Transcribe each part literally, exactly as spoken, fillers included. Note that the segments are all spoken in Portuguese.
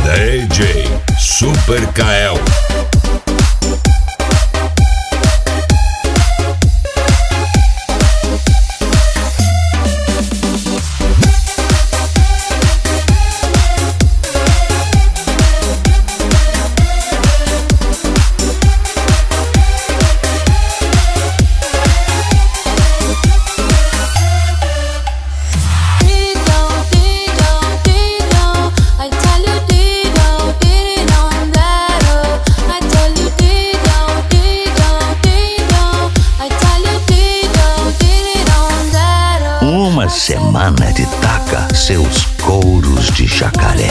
D J Super Kael. Uma semana de taca seus couros de jacaré.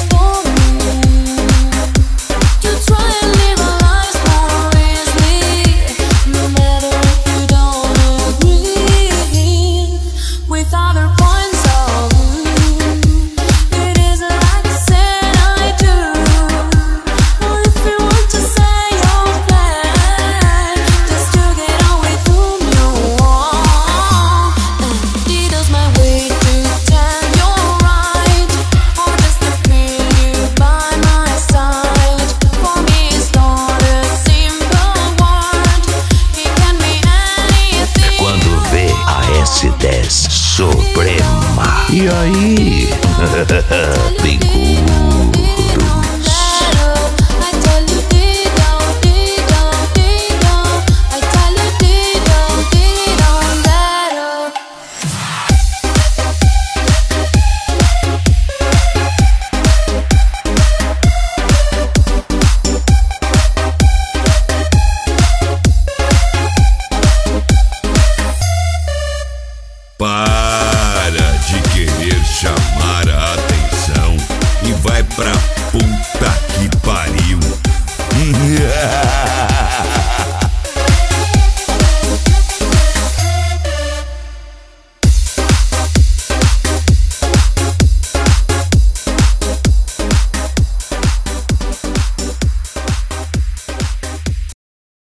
S dez Suprema. E aí? Bicudos. Para de querer chamar a atenção e vai pra puta